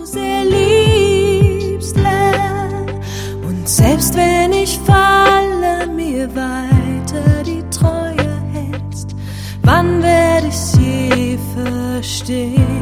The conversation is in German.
sehr liebst, leer. Und selbst wenn ich falle, mir weiter die Treue hältst, wann werd ich's je verstehen?